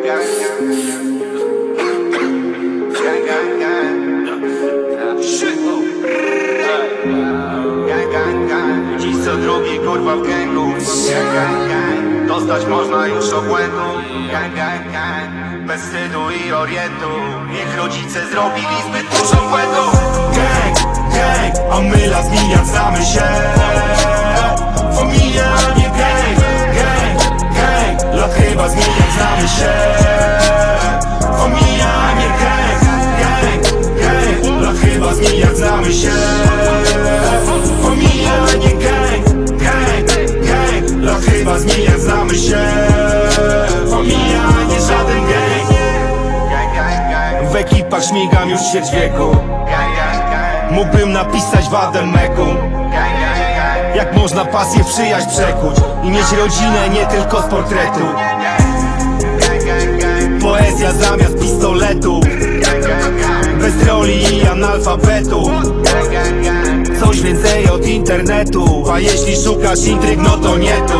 Dziś co drugi kurwa w gęgu. Dostać można już obłędu. Bez wstydu i orientu. Niech rodzice zrobili zbyt dużo błędów. Gang, a my las mijak znamy się. Familia, a nie gang, lat chyba z mijak znamy się. Familia, a nie gang, lat chyba z mijak znamy się. Familia, a nie gang, lat chyba z mijak znamy się. Familia, a nie żaden gang. W ekipach śmigam już ćwierć wieku. Mógłbym napisać wadę meku. Jak można pasję, przyjaźń przekuć i mieć rodzinę nie tylko z portretu. Poezja zamiast pistoletu, bez roli i analfabetu. Coś więcej od internetu, a jeśli szukasz intryg, no to nie tu.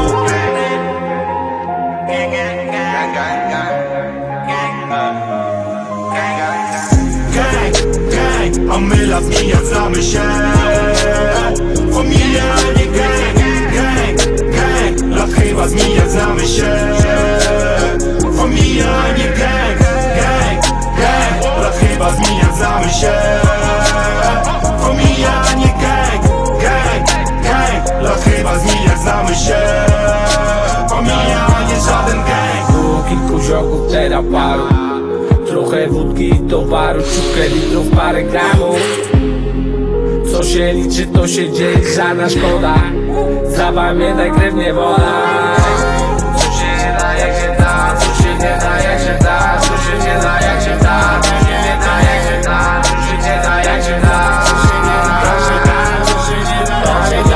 A my las mijak znamy się. Familia, nie gang, lat chyba z mijak znamy się. Familia, nie gang, lat chyba z mijak znamy się. Familia, nie gang, lat chyba z mijak znamy się. Familia, nie żaden gang. Było kilku ziomków, teraz paru. Trochę wódki i towaru, ciupkę litrów, parę gramów. Co się liczy, to się dzieje, żadna szkoda. Zapamiętaj, krew nie woda. Co się nie da, jak się da, co się nie da, jak się da, co się nie da, jak się da, co się nie da, jak się da, co się nie da, jak się da, co się nie da, jak się da, co się nie da, jak się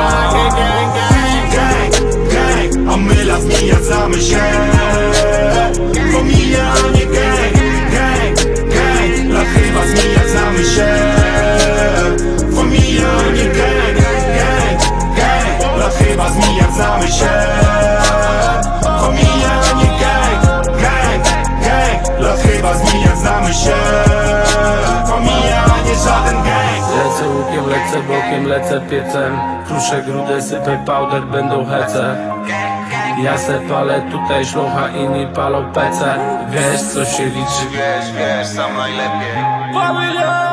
da. Gang, a my las mijak znamy się. Familia, nie gang, lat chyba z mijak znamy się. Familia, nie gang, lat chyba z mijak znamy się. Familia, nie gang, lat chyba z mijak znamy się. Familia, nie żaden gang. Lecę łukiem, lecę bokiem, lecę piecem. Kruszę grudę, sypę powder, będą hece. Ja se palę tutaj szlocha, inni palą pece. Wiesz co się liczy, Wiesz, sam najlepiej.